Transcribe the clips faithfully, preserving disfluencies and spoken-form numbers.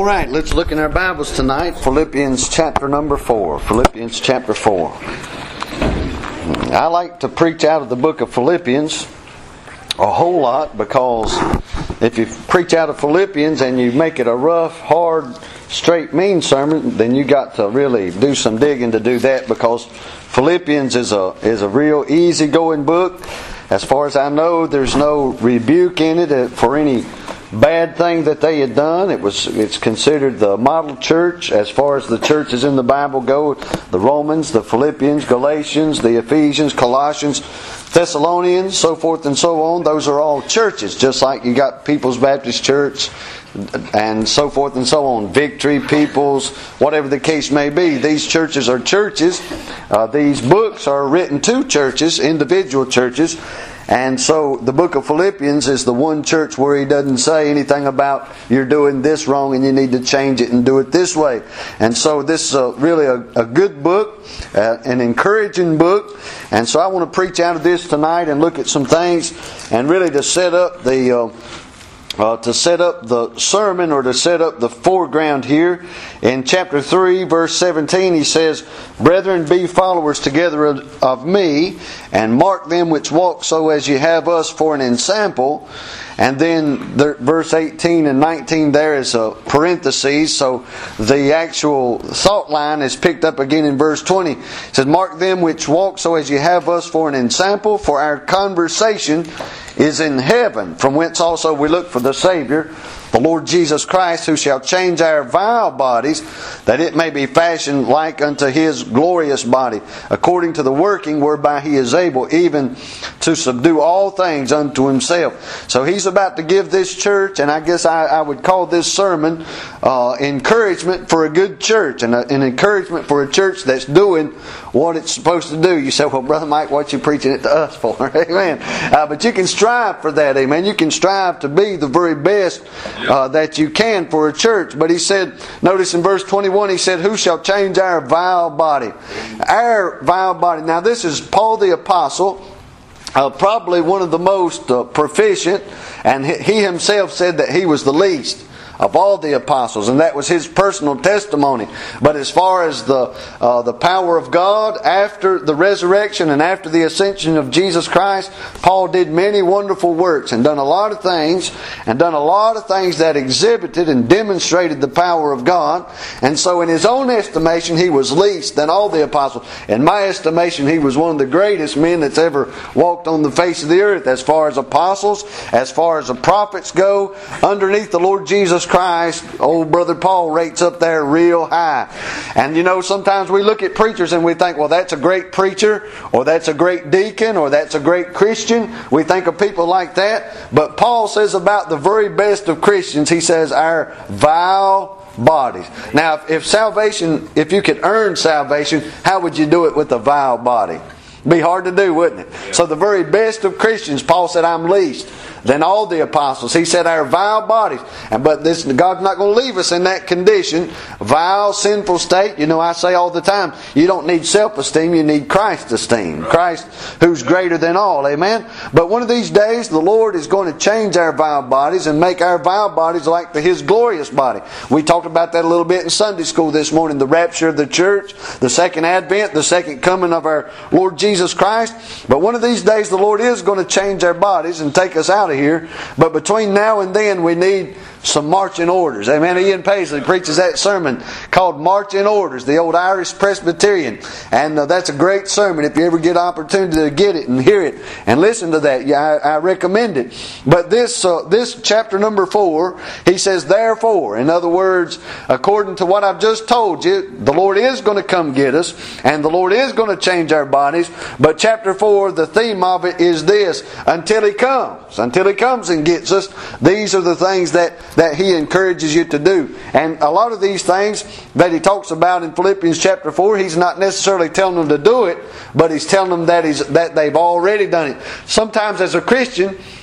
right, let's look in our Bibles tonight. Philippians chapter number four. Philippians chapter four. I like to preach out of the book of Philippians a whole lot, because if you preach out of Philippians and you make it a rough, hard, straight, mean sermon, then you got to really do some digging to do that, because Philippians is a is a real easygoing book. As far as I know, there's no rebuke in it for any bad thing that they had done. It was it's considered the model church as far as the churches in the Bible go. The Romans, the Philippians, Galatians, the Ephesians, Colossians, Thessalonians, so forth and so on. Those are all churches, just like you got People's Baptist Church and so forth and so on. Victory, People's, whatever the case may be. These churches are churches. Uh, these books are written to churches, individual churches. And so the book of Philippians is the one church where he doesn't say anything about you're doing this wrong and you need to change it and do it this way. And so this is a, really a, a good book, uh, an encouraging book. And so I want to preach out of this tonight and look at some things and really to set up the... Uh, Uh, to set up the sermon, or to set up the foreground here. In chapter three, verse seventeen, he says, "Brethren, be followers together of, of me, and mark them which walk so as ye have us for an ensample." And then the, verse eighteen and nineteen there is a parenthesis, so the actual thought line is picked up again in verse twenty. It says, "Mark them which walk so as ye have us for an ensample, for our conversation is in heaven, from whence also we look for the Savior, the Lord Jesus Christ, who shall change our vile bodies, that it may be fashioned like unto His glorious body, according to the working whereby He is able even to subdue all things unto Himself." So He's about to give this church, and I guess I, I would call this sermon uh, encouragement for a good church, and a, an encouragement for a church that's doing what it's supposed to do. You say, "Well, Brother Mike, what you preaching it to us for?" Amen. Uh, but you can strive for that. Amen. You can strive to be the very best Uh, that you can for a church. But he said, notice in verse twenty-one, he said, "Who shall change our vile body?" Our vile body. Now this is Paul the Apostle, uh, probably one of the most uh, proficient, and he himself said that he was the least of all the apostles, and that was his personal testimony. But as far as the uh, the power of God after the resurrection and after the ascension of Jesus Christ, Paul did many wonderful works and done a lot of things, and done a lot of things that exhibited and demonstrated the power of God. And so in his own estimation, he was least than all the apostles. In my estimation, he was one of the greatest men that's ever walked on the face of the earth, as far as apostles, as far as the prophets go. Underneath the Lord Jesus Christ, old brother Paul rates up there real high. And you know, sometimes we look at preachers and we think, well, that's a great preacher, or that's a great deacon, or that's a great Christian. We think of people like that. But Paul says about the very best of Christians, he says, our vile bodies. Now, if, if salvation, if you could earn salvation, how would you do it with a vile body? Be hard to do, wouldn't it? Yeah. So the very best of Christians, Paul said, I'm least than all the apostles. He said our vile bodies. And but this God's not going to leave us in that condition. Vile, sinful state. You know, I say all the time, you don't need self-esteem, you need Christ's esteem. Christ who's greater than all. Amen? But one of these days, the Lord is going to change our vile bodies and make our vile bodies like the, His glorious body. We talked about that a little bit in Sunday school this morning. The rapture of the church, the second advent, the second coming of our Lord Jesus Christ. But one of these days, the Lord is going to change our bodies and take us out of here. But between now and then, we need some marching orders. Amen. Ian Paisley preaches that sermon called Marching Orders, the old Irish Presbyterian. And uh, that's a great sermon. If you ever get an opportunity to get it and hear it and listen to that, yeah, I, I recommend it. But this uh, this chapter number four, he says, therefore, in other words, according to what I've just told you, the Lord is going to come get us, and the Lord is going to change our bodies. But chapter four, the theme of it is this: until He comes. Until He comes and gets us, these are the things that that He encourages you to do. And a lot of these things that he talks about in Philippians chapter four, he's not necessarily telling them to do it, but he's telling them that he's that they've already done it. Sometimes as a Christian,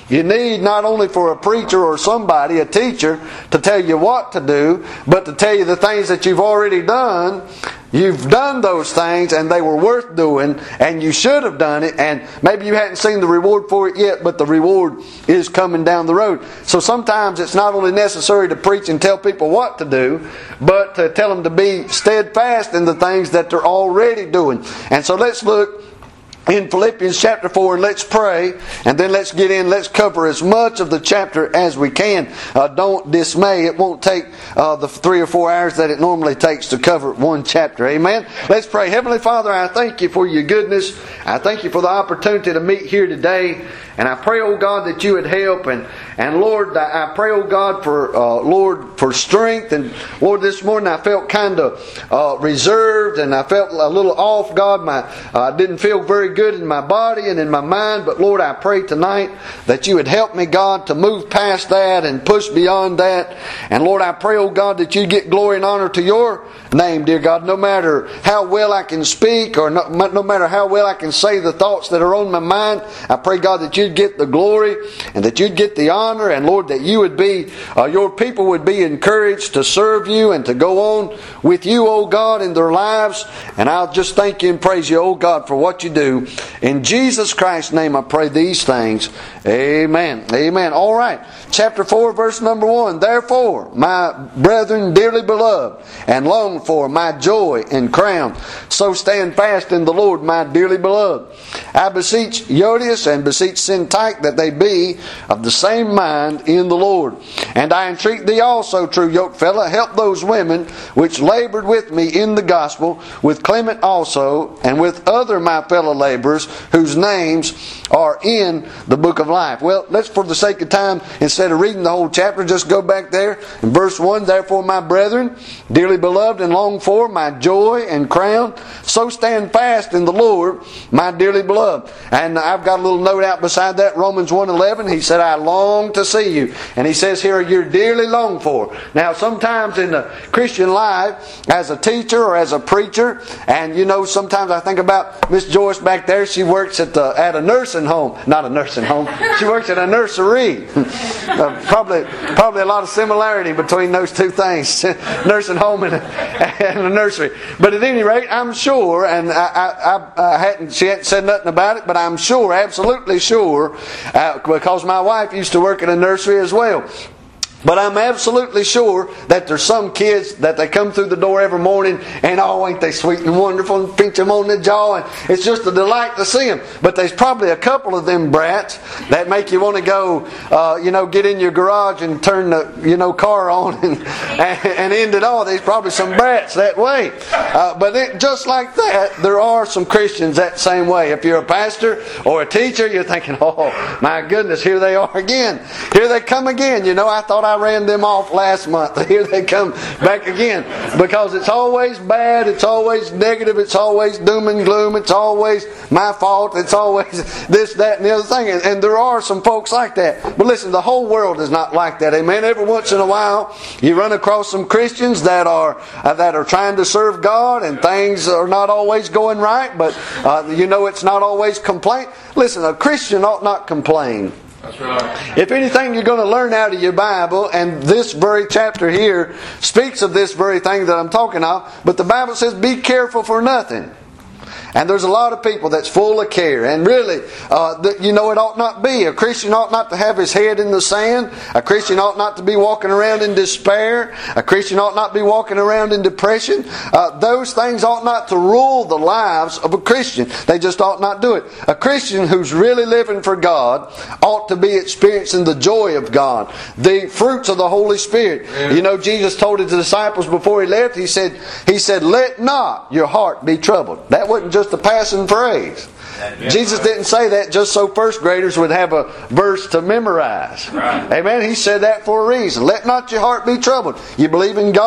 You need not only for a preacher or somebody, a teacher, to tell you what to do, but to tell you the things that you've already done. You've done those things and they were worth doing, and you should have done it, and maybe you hadn't seen the reward for it yet, but the reward is coming down the road. So sometimes it's not only necessary to preach and tell people what to do, but to tell them to be steadfast in the things that they're already doing. And so let's look in Philippians chapter four, and let's pray, and then let's get in, let's cover as much of the chapter as we can. Uh, don't dismay. It won't take uh, the three or four hours that it normally takes to cover one chapter. Amen? Let's pray. Heavenly Father, I thank you for your goodness. I thank you for the opportunity to meet here today. And I pray, oh God, that you would help. And, and Lord, I pray, oh God, for uh, Lord, for strength. And Lord, this morning I felt kind of uh, reserved, and I felt a little off, God. My I uh, didn't feel very good in my body and in my mind. But Lord, I pray tonight that you would help me, God, to move past that and push beyond that. And Lord, I pray, oh God, that you get glory and honor to your name, dear God. No matter how well I can speak, or no, no matter how well I can say the thoughts that are on my mind, I pray, God, that you'd get the glory and that you'd get the honor, and Lord, that you would be, uh, your people would be encouraged to serve you and to go on with you, oh God, in their lives. And I'll just thank you and praise you, oh God, for what you do. In Jesus Christ's name I pray these things. Amen. Amen. All right. Chapter four, verse number one. Therefore, my brethren dearly beloved, and long for, my joy and crown, so stand fast in the Lord, my dearly beloved. I beseech Euodias and beseech Syntyche that they be of the same mind in the Lord. And I entreat thee also, true yokefellow, help those women which labored with me in the gospel, with Clement also, and with other my fellow laborers, whose names are in the book of life. Well, let's, for the sake of time, instead of reading the whole chapter, just go back there in verse one. Therefore, my brethren, dearly beloved and longed for, my joy and crown, so stand fast in the Lord, my dearly beloved. And I've got a little note out beside that, Romans one eleven. He said, I long to see you. And he says here, you're dearly longed for. Now, sometimes in the Christian life, as a teacher or as a preacher, and you know, sometimes I think about Miss Joyce back there. She works at the at a nursing home. Not a nursing home. She works at a nursery. uh, probably probably a lot of similarity between those two things. Nursing home and a, and a nursery. But at any rate, I'm sure, and I, I, I hadn't, she hadn't said nothing about it, but I'm sure, absolutely sure, uh, because my wife used to work in a nursery as well. But I'm absolutely sure that there's some kids that they come through the door every morning and oh, ain't they sweet and wonderful, and pinch them on the jaw, and it's just a delight to see them. But there's probably a couple of them brats that make you want to go, uh, you know, get in your garage and turn the, you know, car on and, and end it all. There's probably some brats that way. Uh, but it, just like that, there are some Christians that same way. If you're a pastor or a teacher, you're thinking, oh, my goodness, here they are again. Here they come again. You know, I thought I ran them off last month. Here they come back again. Because it's always bad, it's always negative, it's always doom and gloom, it's always my fault, it's always this, that, and the other thing. And, and there are some folks like that. But listen, the whole world is not like that. Amen. Every once in a while, you run across some Christians that are uh, that are trying to serve God, and things are not always going right, but uh, you know it's not always complaint. Listen, a Christian ought not complain. That's right. If anything you're going to learn out of your Bible, and this very chapter here speaks of this very thing that I'm talking of, but the Bible says, be careful for nothing. And there's a lot of people that's full of care. And really, uh, the, you know, it ought not be. A Christian ought not to have his head in the sand. A Christian ought not to be walking around in despair. A Christian ought not be walking around in depression. Uh, those things ought not to rule the lives of a Christian. They just ought not do it. A Christian who's really living for God ought to be experiencing the joy of God, the fruits of the Holy Spirit. Yeah. You know, Jesus told his disciples before he left, He said, He said, let not your heart be troubled. That wasn't just a passing phrase. Jesus didn't say that just so first graders would have a verse to memorize. Right. Amen. He said that for a reason. Let not your heart be troubled. You believe in God?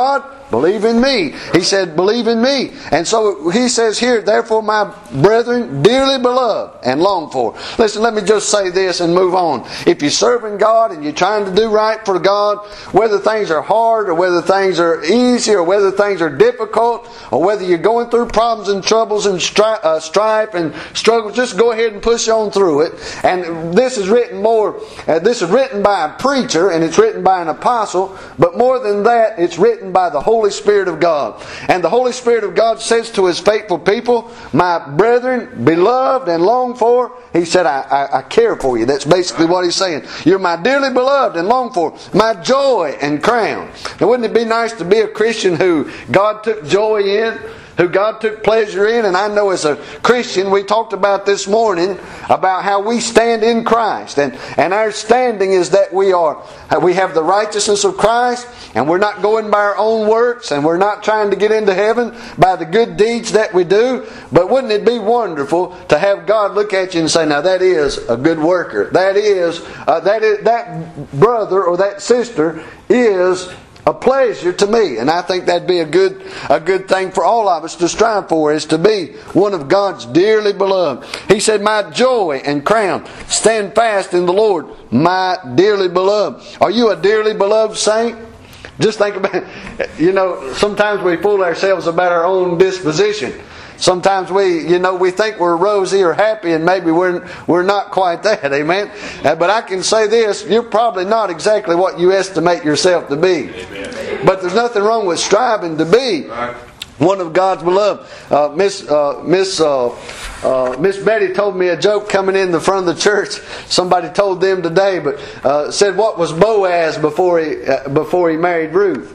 Believe in me. He said, believe in me. And so he says here, therefore my brethren, dearly beloved and longed for. Listen, let me just say this and move on. If you're serving God and you're trying to do right for God, whether things are hard or whether things are easy or whether things are difficult or whether you're going through problems and troubles and stri- uh, strife and struggles, just go ahead and push on through it. And this is written more, uh, this is written by a preacher and it's written by an apostle, but more than that, it's written by the Holy Spirit of God. And the Holy Spirit of God says to His faithful people, my brethren, beloved and longed for, He said, I, I, I care for you. That's basically what He's saying. You're my dearly beloved and longed for, my joy and crown. Now wouldn't it be nice to be a Christian who God took joy in? Who God took pleasure in? And I know as a Christian, we talked about this morning about how we stand in Christ. And, and our standing is that we are, we have the righteousness of Christ, and we're not going by our own works, and we're not trying to get into heaven by the good deeds that we do. But wouldn't it be wonderful to have God look at you and say, now that is a good worker. That is, uh, that is, that brother or that sister is a pleasure to me. And I think that'd be a good a good thing for all of us to strive for, is to be one of God's dearly beloved. He said, my joy and crown, stand fast in the Lord, my dearly beloved. Are you a dearly beloved saint? Just think about, you know, sometimes we fool ourselves about our own disposition. Sometimes we, you know, we think we're rosy or happy, and maybe we're we're not quite that, amen? Uh, but I can say this, you're probably not exactly what you estimate yourself to be. Amen. But there's nothing wrong with striving to be one of God's beloved. Uh, Miss uh, Miss uh, uh, Miss Betty told me a joke coming in the front of the church. Somebody told them today, but uh, said, what was Boaz before he uh, before he married Ruth?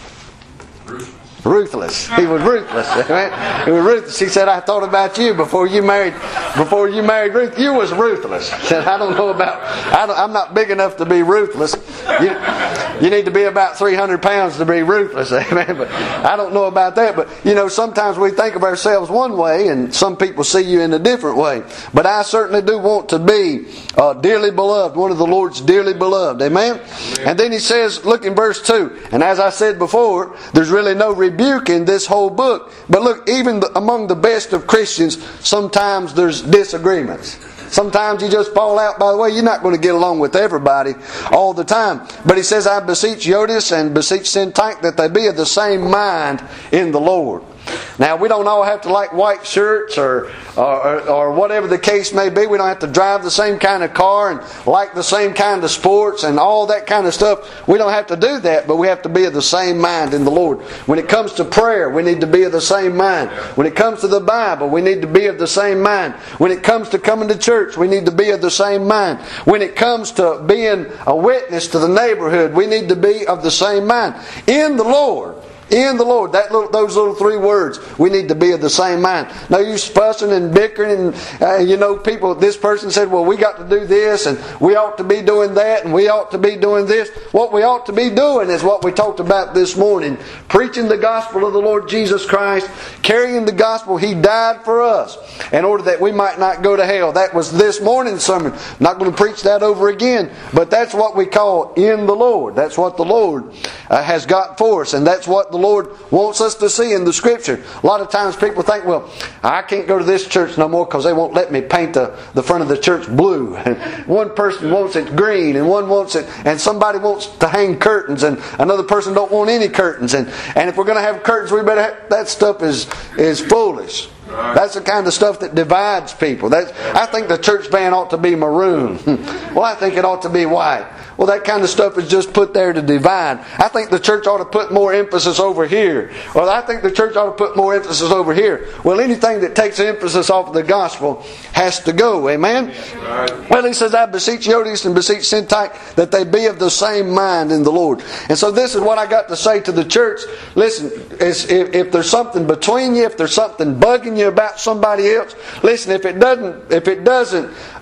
Ruthless. He was ruthless. Right? He was ruthless. He said, I thought about you before you married before you married Ruth. You was ruthless. He said, I don't know about I don't, I'm not big enough to be ruthless. You, you need to be about three hundred pounds to be ruthless. Amen. But I don't know about that. But you know, sometimes we think of ourselves one way and some people see you in a different way. But I certainly do want to be uh, dearly beloved, one of the Lord's dearly beloved. Amen? Amen. And then he says, look in verse two. And as I said before, there's really no rebuke in this whole book. But look, even among the best of Christians, sometimes there's disagreements. Sometimes you just fall out. By the way, you're not going to get along with everybody all the time. But he says, I beseech Euodias and beseech Syntyche that they be of the same mind in the Lord. Now, we don't all have to like white shirts or, or or whatever the case may be. We don't have to drive the same kind of car and like the same kind of sports and all that kind of stuff. We don't have to do that, but we have to be of the same mind in the Lord. When it comes to prayer, we need to be of the same mind. When it comes to the Bible, we need to be of the same mind. When it comes to coming to church, we need to be of the same mind. When it comes to being a witness to the neighborhood, we need to be of the same mind. In the Lord. In the Lord. That little, those little three words. We need to be of the same mind. No use fussing and bickering and, uh, you know, people, this person said, well, we got to do this and we ought to be doing that and we ought to be doing this. What we ought to be doing is what we talked about this morning. Preaching the gospel of the Lord Jesus Christ. Carrying the gospel. He died for us in order that we might not go to hell. That was this morning's sermon. I'm not going to preach that over again. But that's what we call in the Lord. That's what the Lord uh, has got for us. And that's what the Lord wants us to see in the Scripture. A lot of times people think, well, I can't go to this church no more because they won't let me paint the, the front of the church blue. And one person wants it green and one wants it, and somebody wants to hang curtains and another person don't want any curtains. And, and if we're going to have curtains, we better have, that stuff is, is foolish. That's the kind of stuff that divides people. That's, I think the church van ought to be maroon. Well, I think it ought to be white. Well, that kind of stuff is just put there to divide. I think the church ought to put more emphasis over here. Well, I think the church ought to put more emphasis over here. Well, anything that takes emphasis off of the gospel has to go. Amen? Right. Well, he says, I beseech Euodias and beseech Syntyche that they be of the same mind in the Lord. And so this is what I got to say to the church. Listen, if, if there's something between you, if there's something bugging you about somebody else, listen, if it doesn't, if it doesn't,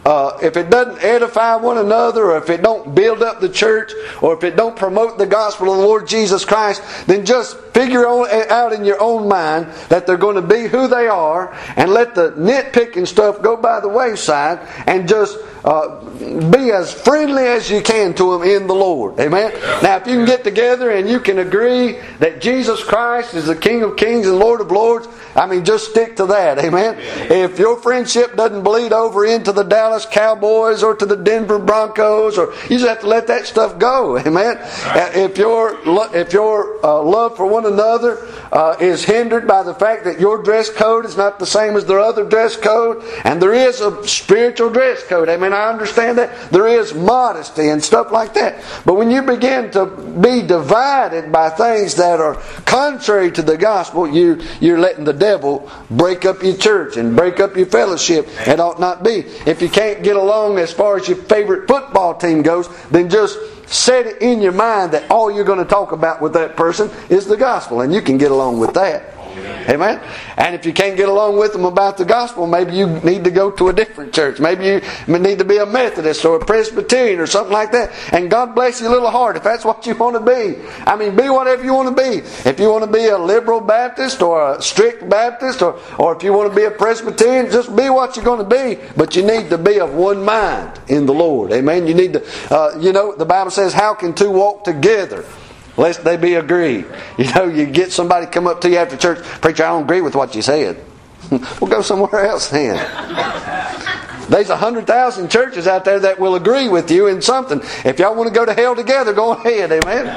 uh, if it doesn't edify one another, or if it don't build up the church, or if it don't promote the gospel of the Lord Jesus Christ, then just figure out in your own mind that they're going to be who they are, and let the nitpicking stuff go by the wayside, and just uh, be as friendly as you can to them in the Lord. Amen? Now, if you can get together and you can agree that Jesus Christ is the King of Kings and Lord of Lords, I mean, just stick to that. Amen? If your friendship doesn't bleed over into the Dallas Cowboys or to the Denver Broncos, or you just have to let that stuff go. Amen? If your if your uh, love for one another uh, is hindered by the fact that your dress code is not the same as their other dress code, and there is a spiritual dress code. Amen? I understand that. There is modesty and stuff like that. But when you begin to be divided by things that are contrary to the gospel, you, you're letting the devil break up your church and break up your fellowship. It ought not be. If you can't get along as far as your favorite football team goes, then just set it in your mind that all you're going to talk about with that person is the gospel, and you can get along with that. Amen? And if you can't get along with them about the gospel, maybe you need to go to a different church. Maybe you need to be a Methodist or a Presbyterian or something like that. And God bless your little heart if that's what you want to be. I mean, be whatever you want to be. If you want to be a liberal Baptist or a strict Baptist, or, or if you want to be a Presbyterian, just be what you're going to be. But you need to be of one mind in the Lord. Amen? You need to, uh, you know, the Bible says, how can two walk together lest they be agreed? You know, you get somebody come up to you after church, preacher, I don't agree with what you said. Well, go somewhere else then. There's a hundred thousand churches out there that will agree with you in something. If y'all want to go to hell together, go ahead. Amen?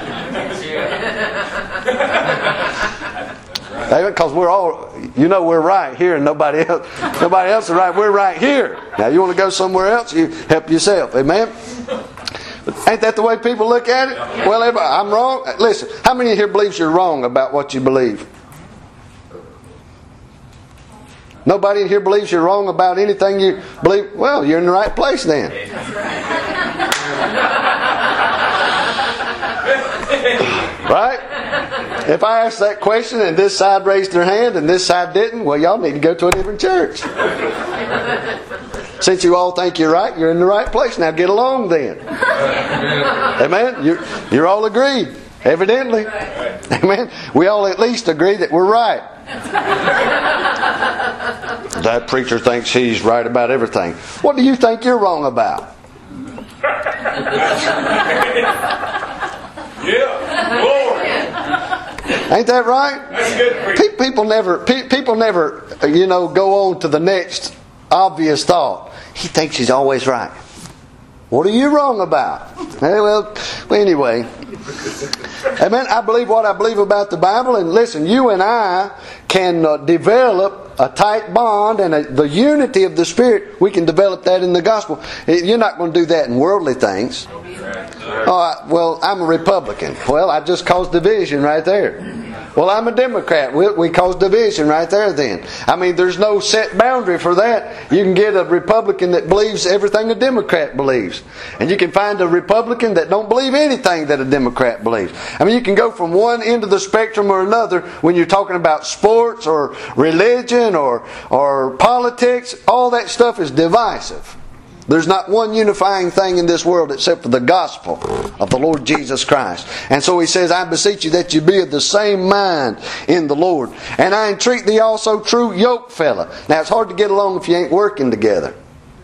Because we're all, you know, we're right here, and nobody else, nobody else is right. We're right here. Now, you want to go somewhere else? You help yourself. Amen? Ain't that the way people look at it? Well, I'm wrong. Listen, how many here believes you're wrong about what you believe? Nobody in here believes you're wrong about anything you believe? Well, you're in the right place then. Right? If I asked that question and this side raised their hand and this side didn't, well, y'all need to go to a different church. Since you all think you're right, you're in the right place. Now get along then. Amen? You're, you're all agreed, evidently. Amen? We all at least agree that we're right. That preacher thinks he's right about everything. What do you think you're wrong about? Yeah, Lord. Ain't that right? That's good. Pe- people never, pe- people never, you know, go on to the next obvious thought. He thinks he's always right. What are you wrong about? Hey, well, well, anyway. Amen. I believe what I believe about the Bible. And listen, you and I can uh, develop a tight bond and a, the unity of the Spirit. We can develop that in the gospel. You're not going to do that in worldly things. Oh, well, I'm a Republican. Well, I just caused division right there. Well, I'm a Democrat. We, we cause division right there then. I mean, there's no set boundary for that. You can get a Republican that believes everything a Democrat believes. And you can find a Republican that don't believe anything that a Democrat believes. I mean, you can go from one end of the spectrum or another when you're talking about sports or religion or, or politics. All that stuff is divisive. There's not one unifying thing in this world except for the gospel of the Lord Jesus Christ. And so he says, I beseech you that you be of the same mind in the Lord. And I entreat thee also, true yoke fella. Now it's hard to get along if you ain't working together.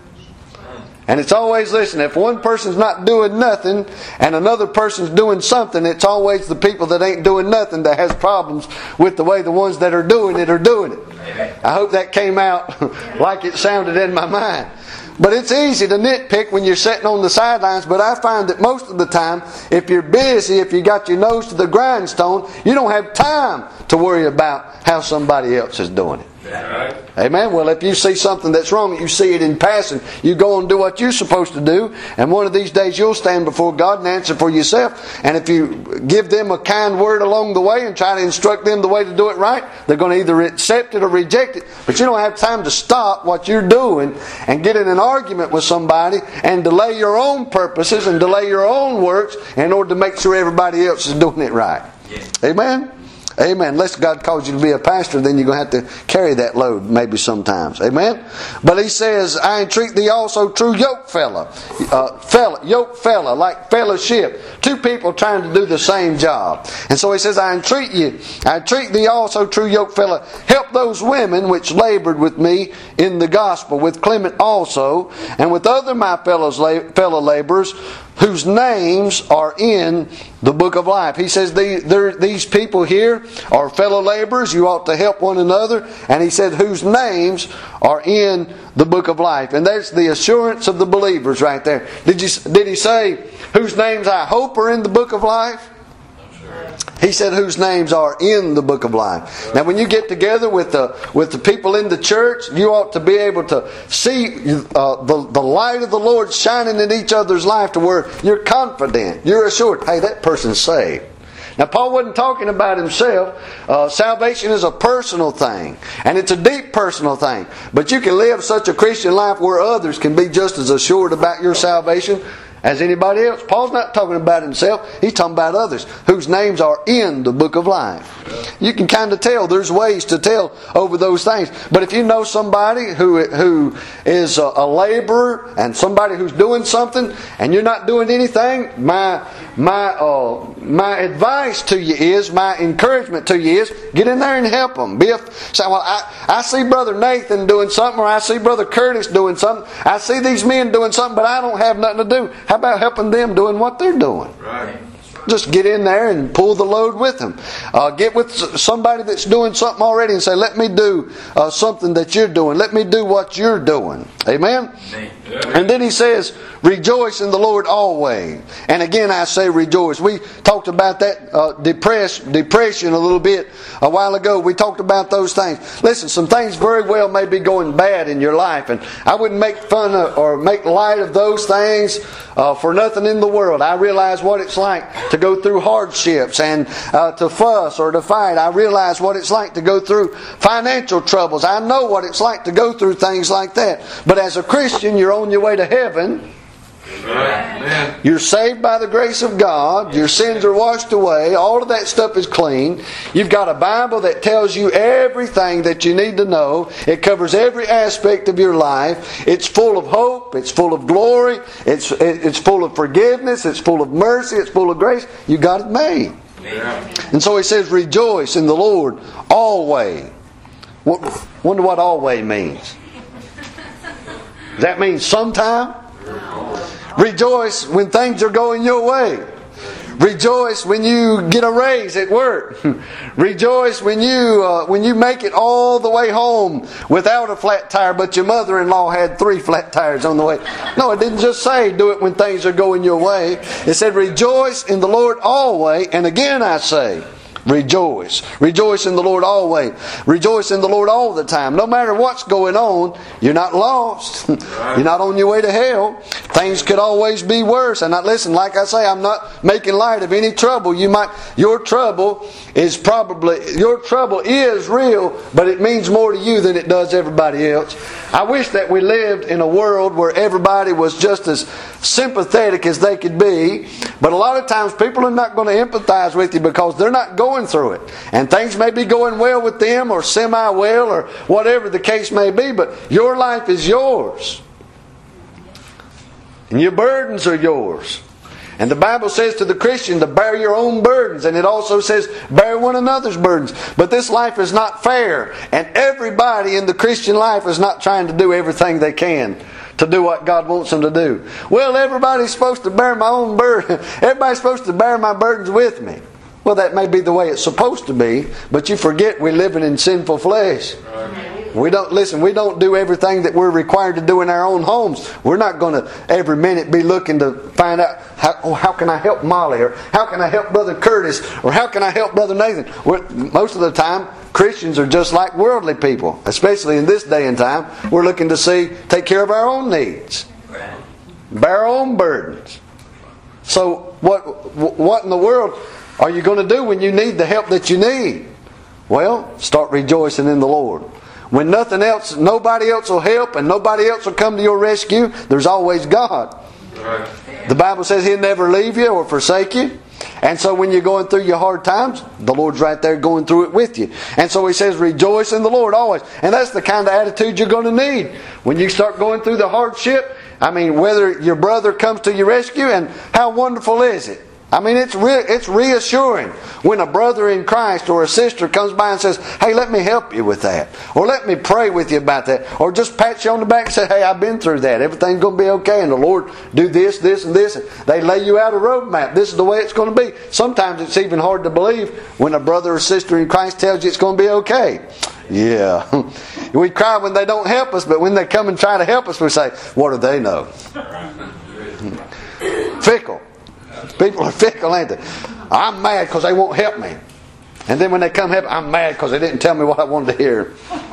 And it's always, listen, if one person's not doing nothing and another person's doing something, it's always the people that ain't doing nothing that has problems with the way the ones that are doing it are doing it. I hope that came out like it sounded in my mind. But it's easy to nitpick when you're sitting on the sidelines. But I find that most of the time, if you're busy, if you got your nose to the grindstone, you don't have time to worry about how somebody else is doing it. Right. Amen. Well, if you see something that's wrong, you see it in passing, you go and do what you're supposed to do, and one of these days you'll stand before God and answer for yourself. And if you give them a kind word along the way and try to instruct them the way to do it right, they're going to either accept it or reject it. But you don't have time to stop what you're doing and get in an argument with somebody and delay your own purposes and delay your own works in order to make sure everybody else is doing it right. Yeah. Amen. Amen. Unless God calls you to be a pastor, then you're going to have to carry that load maybe sometimes. Amen. But he says, I entreat thee also, true yoke fella. Uh, fella, yoke fella, like fellowship. Two people trying to do the same job. And so he says, I entreat you, I entreat thee also, true yoke fella, help those women which labored with me in the gospel, with Clement also, and with other my fellows, fellow laborers, whose names are in the book of life. He says these people here are fellow laborers. You ought to help one another. And he said whose names are in the book of life. And there's the assurance of the believers right there. Did you? Did he say whose names I hope are in the book of life? He said whose names are in the book of life. Now when you get together with the with the people in the church, you ought to be able to see uh, the, the light of the Lord shining in each other's life to where you're confident, you're assured, hey, that person's saved. Now Paul wasn't talking about himself. Uh, salvation is a personal thing. And it's a deep personal thing. But you can live such a Christian life where others can be just as assured about your salvation as anybody else. Paul's not talking about himself. He's talking about others whose names are in the book of life. You can kind of tell. There's ways to tell over those things. But if you know somebody who who is a, a laborer and somebody who's doing something and you're not doing anything, my my uh, my advice to you is, my encouragement to you is, get in there and help them. Be a, say, well, I, I see Brother Nathan doing something, or I see Brother Curtis doing something. I see these men doing something, but I don't have nothing to do. How about helping them doing what they're doing? Right. Just get in there and pull the load with them. Uh, get with somebody that's doing something already and say, let me do uh, something that you're doing. Let me do what you're doing. Amen? Amen. And then he says, rejoice in the Lord always. And again I say rejoice. We talked about that uh, depress, depression a little bit a while ago. We talked about those things. Listen, some things very well may be going bad in your life. And I wouldn't make fun of or make light of those things uh, for nothing in the world. I realize what it's like to go through hardships and uh, to fuss or to fight. I realize what it's like to go through financial troubles. I know what it's like to go through things like that. But as a Christian, you're on your way to heaven. Amen. You're saved by the grace of God. Your sins are washed away. All of that stuff is clean. You've got a Bible that tells you everything that you need to know. It covers every aspect of your life. It's full of hope. It's full of glory. It's it's full of forgiveness. It's full of mercy. It's full of grace. You got it made. Amen. And so he says, rejoice in the Lord always. Wonder what always means. Does that mean sometime? Rejoice when things are going your way. Rejoice when you get a raise at work. Rejoice when you uh, when you make it all the way home without a flat tire, but your mother-in-law had three flat tires on the way. No, it didn't just say do it when things are going your way. It said rejoice in the Lord always. And again I say, rejoice. Rejoice in the Lord always. Rejoice in the Lord all the time. No matter what's going on, you're not lost. You're not on your way to hell. Things could always be worse. And I, listen, like I say, I'm not making light of any trouble. You might, your trouble is probably, your trouble is real, but it means more to you than it does everybody else. I wish that we lived in a world where everybody was just as sympathetic as they could be. But a lot of times people are not going to empathize with you because they're not going through it. And things may be going well with them or semi-well or whatever the case may be, but your life is yours. And your burdens are yours. And the Bible says to the Christian to bear your own burdens. And it also says bear one another's burdens. But this life is not fair. And everybody in the Christian life is not trying to do everything they can to do what God wants them to do. Well, everybody's supposed to bear my own burden. Everybody's supposed to bear my burdens with me. Well, that may be the way it's supposed to be, but you forget we're living in sinful flesh. We don't listen. We don't do everything that we're required to do in our own homes. We're not going to every minute be looking to find out how, oh, how can I help Molly, or how can I help Brother Curtis, or how can I help Brother Nathan. We're, most of the time, Christians are just like worldly people, especially in this day and time. We're looking to see take care of our own needs, bear our own burdens. So what? What in the world are you going to do when you need the help that you need? Well, start rejoicing in the Lord. When nothing else, nobody else will help and nobody else will come to your rescue, there's always God. Right. The Bible says He'll never leave you or forsake you. And so when you're going through your hard times, the Lord's right there going through it with you. And so He says, rejoice in the Lord always. And that's the kind of attitude you're going to need. When you start going through the hardship, I mean, whether your brother comes to your rescue, and how wonderful is it? I mean, it's re- it's reassuring when a brother in Christ or a sister comes by and says, hey, let me help you with that. Or let me pray with you about that. Or just pat you on the back and say, hey, I've been through that. Everything's going to be okay. And the Lord do this, this, and this. And they lay you out a roadmap. This is the way it's going to be. Sometimes it's even hard to believe when a brother or sister in Christ tells you it's going to be okay. Yeah. We cry when they don't help us, but when they come and try to help us, we say, what do they know? Fickle. People are fickle, ain't they? I'm mad because they won't help me. And then when they come help, I'm mad because they didn't tell me what I wanted to hear.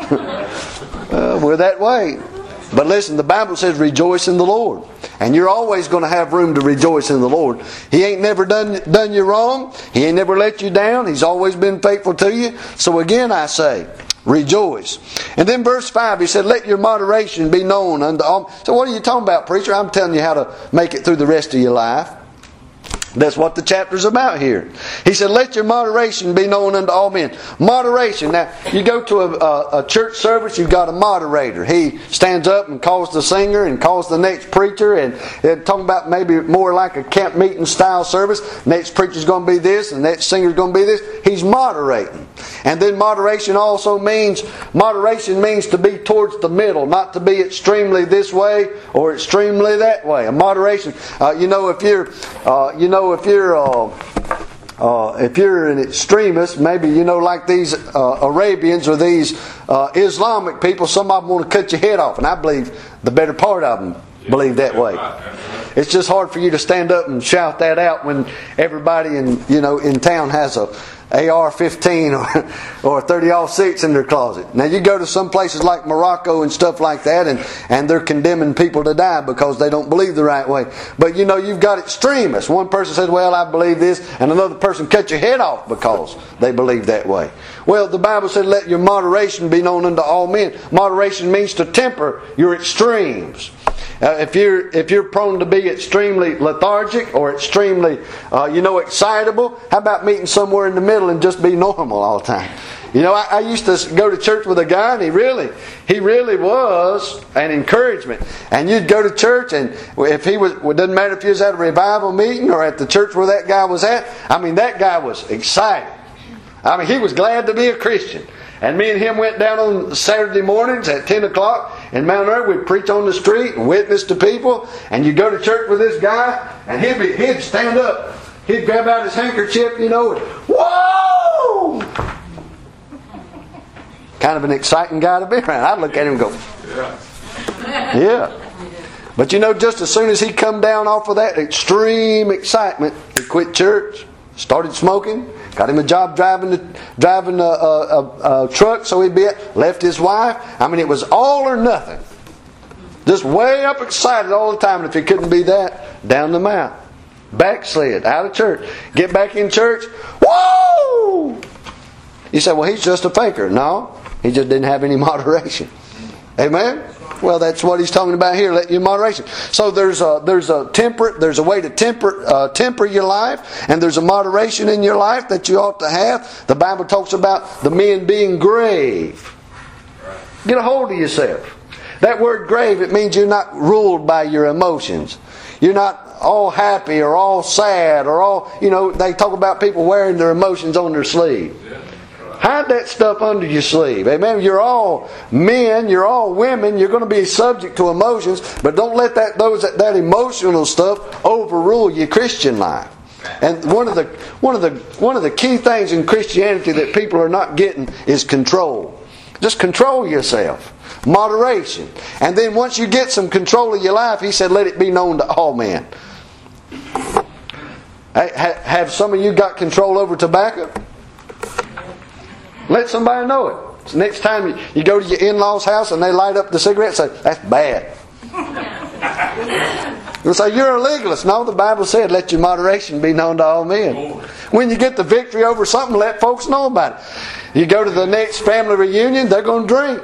uh, we're that way. But listen, the Bible says rejoice in the Lord. And you're always going to have room to rejoice in the Lord. He ain't never done, done you wrong. He ain't never let you down. He's always been faithful to you. So again I say, rejoice. And then verse five, he said, let your moderation be known unto all. So what are you talking about, preacher? I'm telling you how to make it through the rest of your life. That's what the chapter's about here. He said, let your moderation be known unto all men. Moderation. Now, you go to a, a, a church service, you've got a moderator. He stands up and calls the singer and calls the next preacher. And they're talking about maybe more like a camp meeting style service. Next preacher's going to be this and next singer's going to be this. He's moderating. And then moderation also means, moderation means to be towards the middle, not to be extremely this way or extremely that way. A moderation. Uh, you know, if you're, uh, you know, if you're, uh, uh, if you're an extremist, maybe you know, like these uh, Arabians or these uh, Islamic people, some of them want to cut your head off, and I believe the better part of them believe that way. It's just hard for you to stand up and shout that out when everybody in you know in town has a A R fifteen or, or a thirty oh six in their closet. Now you go to some places like Morocco and stuff like that, and, and they're condemning people to die because they don't believe the right way. But you know, you've got extremists. One person says, well, I believe this, and another person cut your head off because they believe that way. Well, the Bible said, let your moderation be known unto all men. Moderation means to temper your extremes. Uh, if you're if you're prone to be extremely lethargic or extremely uh, you know excitable, how about meeting somewhere in the middle and just be normal all the time? You know, I, I used to go to church with a guy, and he really he really was an encouragement. And you'd go to church, and if he was, it doesn't matter if he was at a revival meeting or at the church where that guy was at. I mean, that guy was excited. I mean, he was glad to be a Christian. And me and him went down on Saturday mornings at ten o'clock in Mount Earth. We'd preach on the street and witness to people. And you go to church with this guy, and he'd, be, he'd stand up. He'd grab out his handkerchief, you know, and whoa! Kind of an exciting guy to be around. I'd look at him and go, yeah. yeah. But you know, just as soon as he come down off of that extreme excitement, he quit church, started smoking. Got him a job driving the, driving a, a, a, a truck, so he'd be at, left his wife. I mean, it was all or nothing. Just way up excited all the time. And if he couldn't be that, down the mouth. Backslid, out of church. Get back in church. Whoa! You say, well, he's just a faker. No, he just didn't have any moderation. Amen? Well, that's what he's talking about here. Let your moderation. So there's a there's a temper there's a way to temper uh, temper your life, and there's a moderation in your life that you ought to have. The Bible talks about the men being grave. Get a hold of yourself. That word grave, it means you're not ruled by your emotions. You're not all happy or all sad or all, you know, they talk about people wearing their emotions on their sleeve. Hide that stuff under your sleeve. Amen. You're all men, you're all women, you're going to be subject to emotions, but don't let that those that, that emotional stuff overrule your Christian life. And one of the one of the one of the key things in Christianity that people are not getting is control. Just control yourself. Moderation. And then once you get some control of your life, he said, let it be known to all men. Have some of you got control over tobacco? Let somebody know it. So next time you, you go to your in-laws' house and they light up the cigarette, say, that's bad. You'll say, you're a legalist. No, the Bible said, let your moderation be known to all men. When you get the victory over something, let folks know about it. You go to the next family reunion, they're going to drink.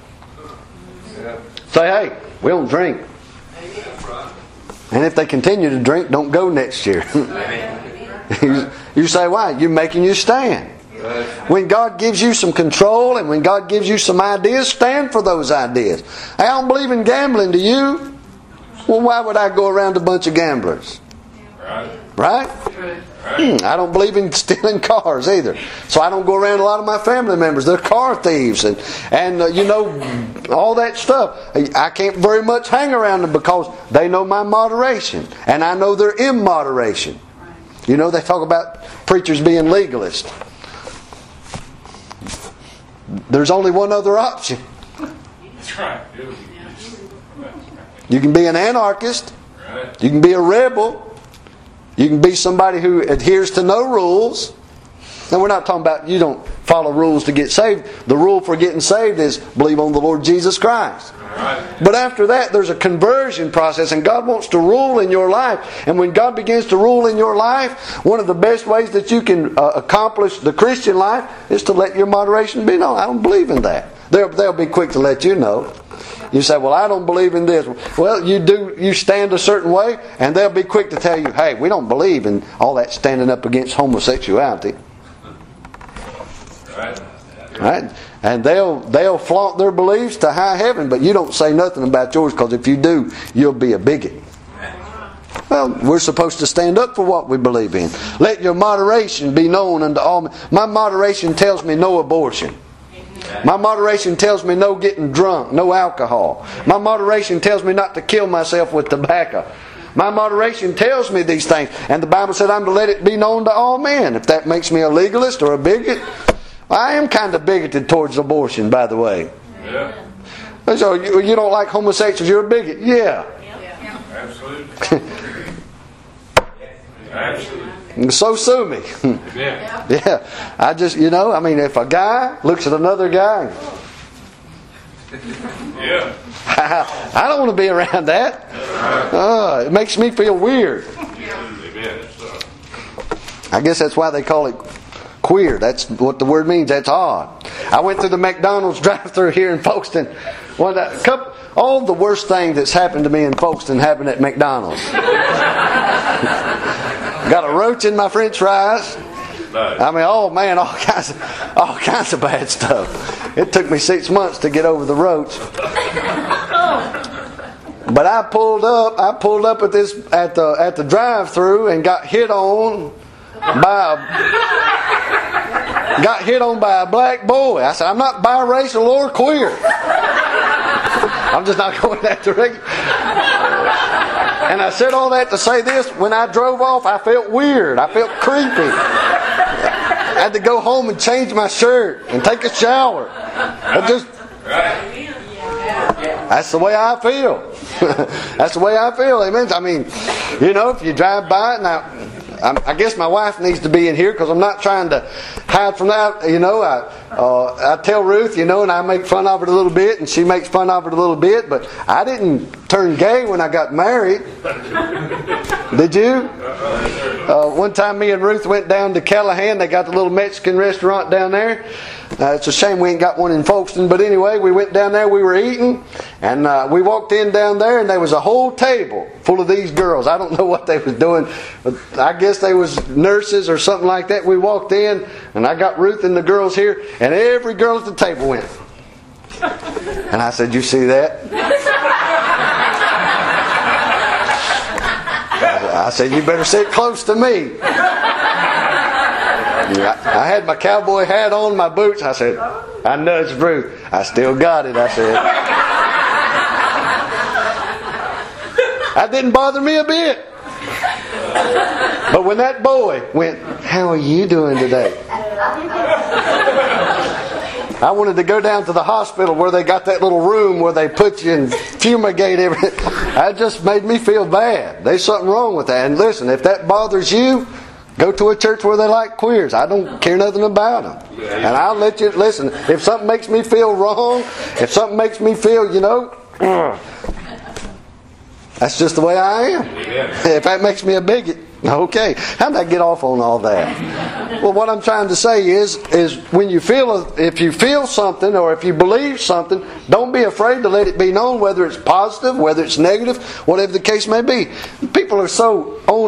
Say, hey, we don't drink. And if they continue to drink, don't go next year. You, you say, why? You're making you stand. When God gives you some control and when God gives you some ideas, stand for those ideas. I don't believe in gambling, do you? Well, why would I go around a bunch of gamblers? Right? Right? Hmm, I don't believe in stealing cars either. So I don't go around a lot of my family members. They're car thieves and, and uh, you know, all that stuff. I can't very much hang around them because they know my moderation. And I know they're in moderation. You know, they talk about preachers being legalists. There's only one other option. That's right. You can be an anarchist. You can be a rebel. You can be somebody who adheres to no rules. And we're not talking about you don't follow rules to get saved. The rule for getting saved is believe on the Lord Jesus Christ. But after that, there's a conversion process, and God wants to rule in your life. And when God begins to rule in your life, one of the best ways that you can uh, accomplish the Christian life is to let your moderation be known. I don't believe in that. They'll, they'll be quick to let you know. You say, well, I don't believe in this. Well, you do. You stand a certain way, and they'll be quick to tell you, hey, we don't believe in all that standing up against homosexuality. Right. Right? And they'll they'll flaunt their beliefs to high heaven, but you don't say nothing about yours, because if you do, you'll be a bigot. Well, we're supposed to stand up for what we believe in. Let your moderation be known unto all men. My moderation tells me no abortion. My moderation tells me no getting drunk, no alcohol. My moderation tells me not to kill myself with tobacco. My moderation tells me these things. And the Bible said I'm to let it be known to all men. If that makes me a legalist or a bigot, I am kind of bigoted towards abortion, by the way. Yeah. So you, you don't like homosexuals, you're a bigot. Yeah. Yeah. Absolutely. Absolutely. So sue me. Yeah. Yeah. I just, you know, I mean, if a guy looks at another guy, Yeah. I, I don't want to be around that. Uh, it makes me feel weird. I guess that's why they call it queer. That's what the word means. That's odd. I went through the McDonald's drive-thru here in Folkestone. One a couple, all the worst thing that's happened to me in Folkestone happened at McDonald's. Got a roach in my French fries. I mean, oh man, all kinds of, all kinds of bad stuff. It took me six months to get over the roach. But I pulled up. I pulled up at this at the at the drive-thru and got hit on by a, got hit on by a black boy. I said, I'm not biracial or queer. I'm just not going that direction. And I said all that to say this: when I drove off, I felt weird. I felt creepy. I had to go home and change my shirt and take a shower. I just That's the way I feel. That's the way I feel. Amen. I mean, you know, if you drive by, now, I, I guess my wife needs to be in here because I'm not trying to hide from that. You know, I uh, I tell Ruth, you know, and I make fun of it a little bit, and she makes fun of it a little bit. But I didn't turn gay when I got married. Did you? Uh, one time, me and Ruth went down to Callahan. They got the little Mexican restaurant down there. Uh, it's a shame we ain't got one in Folkestone. But anyway, we went down there. We were eating. And uh, we walked in down there, and there was a whole table full of these girls. I don't know what they was doing. But I guess they was nurses or something like that. We walked in, and I got Ruth and the girls here. And every girl at the table went. And I said, you see that? I said, you better sit close to me. I had my cowboy hat on, my boots. I said, I nudged Ruth. I still got it, I said. That didn't bother me a bit. But when that boy went, how are you doing today? I wanted to go down to the hospital where they got that little room where they put you and fumigate everything. That just made me feel bad. There's something wrong with that. And listen, if that bothers you, go to a church where they like queers. I don't care nothing about them. And I'll let you, listen, if something makes me feel wrong, if something makes me feel, you know, that's just the way I am. If that makes me a bigot, okay. How did I get off on all that? Well, what I'm trying to say is, is when you feel, if you feel something or if you believe something, don't be afraid to let it be known, whether it's positive, whether it's negative, whatever the case may be. People are so on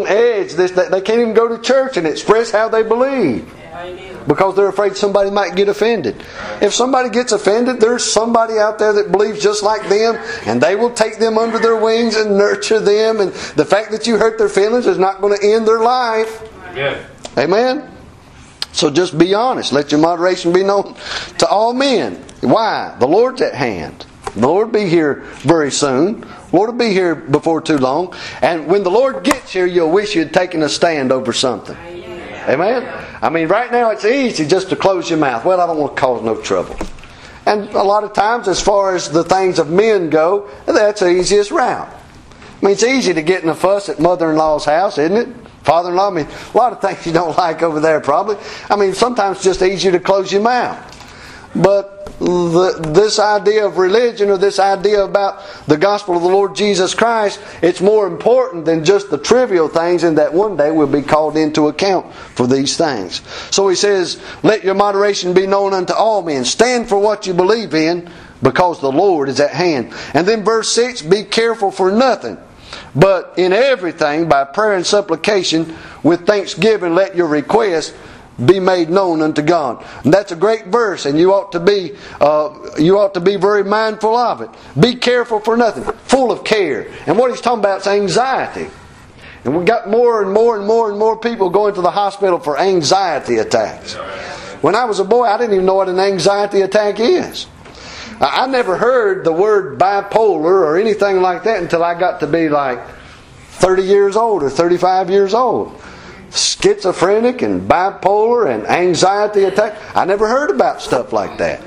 on edge. This, they can't even go to church and express how they believe. Because they're afraid somebody might get offended. If somebody gets offended, there's somebody out there that believes just like them, and they will take them under their wings and nurture them. And the fact that you hurt their feelings is not going to end their life. Amen. Amen? So just be honest. Let your moderation be known to all men. Why? The Lord's at hand. The Lord will be here very soon. The Lord will be here before too long. And when the Lord gets here, you'll wish you'd taken a stand over something. Amen? I mean, right now it's easy just to close your mouth. Well, I don't want to cause no trouble. And a lot of times, as far as the things of men go, that's the easiest route. I mean, it's easy to get in a fuss at mother-in-law's house, isn't it? Father-in-law, I mean, a lot of things you don't like over there probably. I mean, sometimes it's just easier to close your mouth. But the, this idea of religion, or this idea about the gospel of the Lord Jesus Christ, it's more important than just the trivial things, and that one day we'll be called into account for these things. So he says, let your moderation be known unto all men. Stand for what you believe in, because the Lord is at hand. And then verse six, be careful for nothing, but in everything by prayer and supplication with thanksgiving let your requests be made known unto God. And that's a great verse, and you ought to be uh, you ought to be very mindful of it. Be careful for nothing, full of care. And what he's talking about is anxiety. And we've got more and more and more and more people going to the hospital for anxiety attacks. When I was a boy, I didn't even know what an anxiety attack is. I never heard the word bipolar or anything like that until I got to be like thirty years old or thirty-five years old. Schizophrenic and bipolar and anxiety attack. I never heard about stuff like that.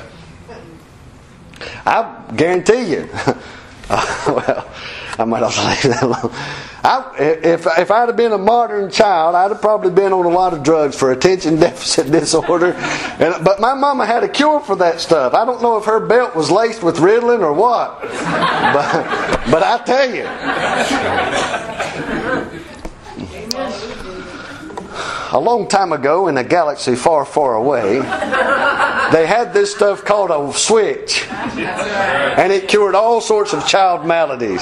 I guarantee you. Well, I might also leave that alone. I, if, if I'd have been a modern child, I'd have probably been on a lot of drugs for attention deficit disorder. And, but my mama had a cure for that stuff. I don't know if her belt was laced with Ritalin or what. But, but I tell you. A long time ago in a galaxy far, far away, they had this stuff called a switch. And it cured all sorts of child maladies.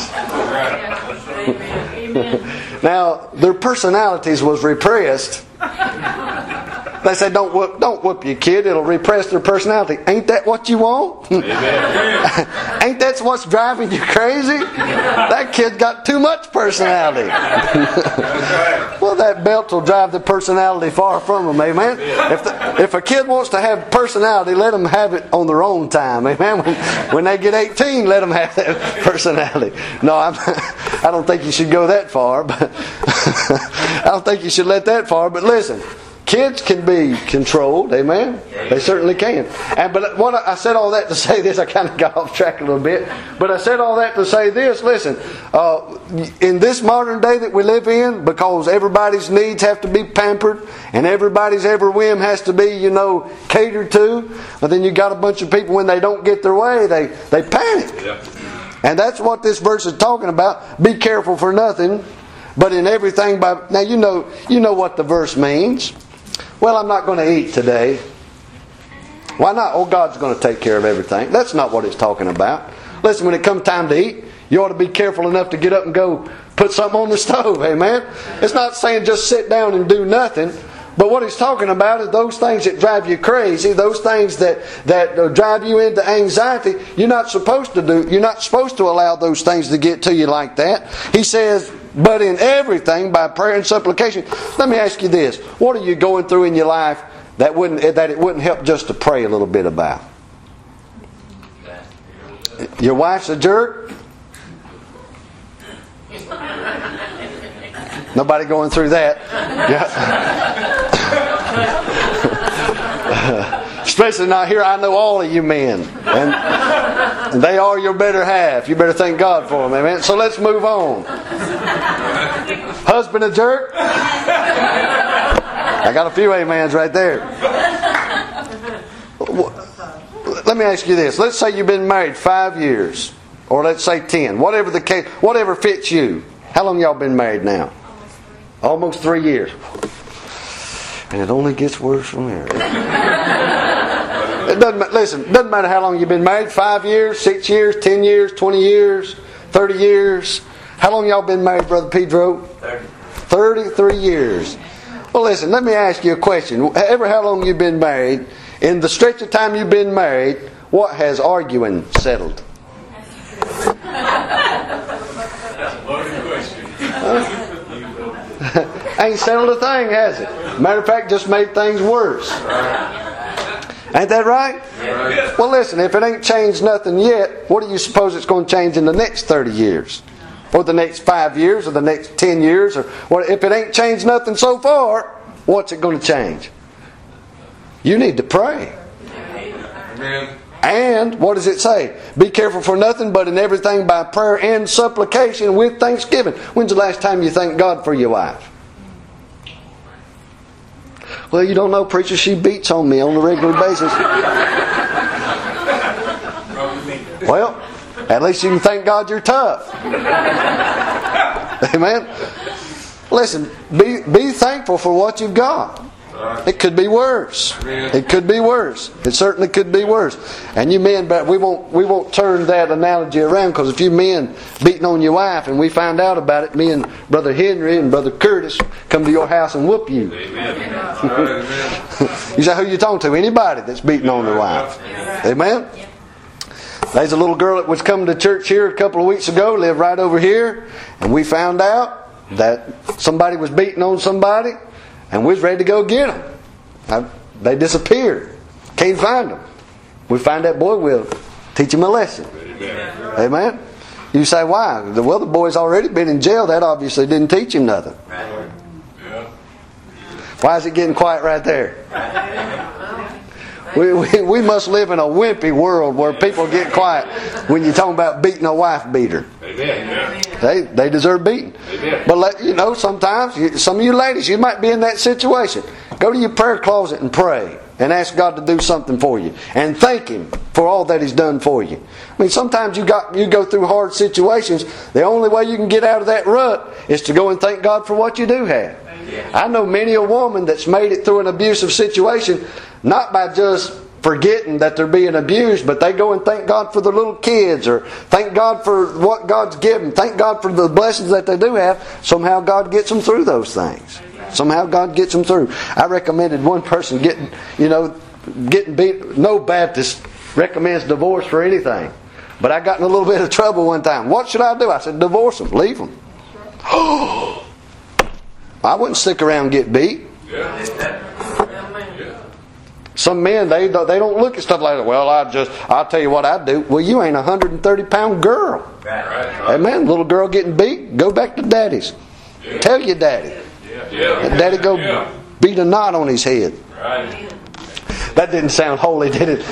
Now, their personalities was repressed. They said, don't whoop, don't whoop your kid. It'll repress their personality. Ain't that what you want? Ain't that what's driving you crazy? That kid got too much personality. Well, that belt will drive the personality far from them, amen? If, the, if a kid wants to have personality, let them have it on their own time, amen? When, when they get eighteen, let them have that personality. No, I'm, I don't think you should go that far. But I don't think you should let that far. But listen. Kids can be controlled, amen? They certainly can. And but what I, I said all that to say this. I kind of got off track a little bit, but I said all that to say this. Listen, uh, in this modern day that we live in, because everybody's needs have to be pampered and everybody's every whim has to be, you know, catered to. But then you got a bunch of people, when they don't get their way, they they panic. Yeah. And that's what this verse is talking about. Be careful for nothing, but in everything by. Now you know you know what the verse means. Well, I'm not going to eat today. Why not? Oh, God's going to take care of everything. That's not what it's talking about. Listen, when it comes time to eat, you ought to be careful enough to get up and go put something on the stove. Amen? It's not saying just sit down and do nothing. But what he's talking about is those things that drive you crazy, those things that, that drive you into anxiety. You're not supposed to do. You're not supposed to allow those things to get to you like that. He says, but in everything by prayer and supplication. Let me ask you this: what are you going through in your life that wouldn't that it wouldn't help just to pray a little bit about? Your wife's a jerk? Nobody going through that. Yeah. Especially not here. I know all of you men, and, and they are your better half. You better thank God for them, amen. So let's move on. Husband a jerk? I got a few amens right there. Let me ask you this. Let's say you've been married five years, or let's say ten. Whatever the case, whatever fits you. How long y'all been married now? Almost three years. And it only gets worse from here. It doesn't listen. It doesn't matter how long you've been married. Five years, six years, ten years, twenty years, thirty years. How long y'all been married, Brother Pedro? Thirty. thirty-three years. Well, listen, let me ask you a question. Ever how long you've been married, in the stretch of time you've been married, what has arguing settled? Loaded question. Ain't settled a thing, has it? Matter of fact, just made things worse. Ain't that right? Well, listen, if it ain't changed nothing yet, what do you suppose it's going to change in the next thirty years? Or the next five years, or the next ten years? Or what? If it ain't changed nothing so far, what's it going to change? You need to pray. Amen. And what does it say? Be careful for nothing, but in everything by prayer and supplication with thanksgiving. When's the last time you thanked God for your wife? Well, you don't know, preacher, she beats on me on a regular basis. Well, at least you can thank God you're tough. Amen. Listen, be be thankful for what you've got. It could be worse. It could be worse. It certainly could be worse. And you men, but we won't we won't turn that analogy around, because if you men beating on your wife and we find out about it, me and Brother Henry and Brother Curtis come to your house and whoop you. Amen. You say, who you talking to? Anybody that's beating on their wife. Amen. There's a little girl that was coming to church here a couple of weeks ago, lived right over here, and we found out that somebody was beating on somebody. And we was ready to go get them. Now, they disappeared. Can't find them. We find that boy, we'll teach him a lesson. Amen. Amen? You say, why? Well, the boy's already been in jail. That obviously didn't teach him nothing. Yeah. Why is it getting quiet right there? We, we, we must live in a wimpy world where people get quiet when you're talking about beating a wife beater. Amen. They they deserve beating. Amen. But let, you know, sometimes you, some of you ladies, you might be in that situation. Go to your prayer closet and pray and ask God to do something for you and thank Him for all that He's done for you. I mean, sometimes you got you go through hard situations. The only way you can get out of that rut is to go and thank God for what you do have. I know many a woman that's made it through an abusive situation, not by just forgetting that they're being abused, but they go and thank God for their little kids, or thank God for what God's given, thank God for the blessings that they do have. Somehow God gets them through those things. Somehow God gets them through. I recommended one person getting, you know, getting beat. No Baptist recommends divorce for anything. But I got in a little bit of trouble one time. What should I do? I said, divorce them. Leave them. I wouldn't stick around and get beat. Yeah. Some men, they don't, they don't look at stuff like that. Well, I just, I'll tell you what I do. Well, you ain't a one hundred thirty pound girl. Right. Amen. Little girl getting beat, go back to daddy's. Yeah. Tell your daddy. Yeah. Yeah. Daddy go Yeah. beat a knot on his head. Right. That didn't sound holy, did it?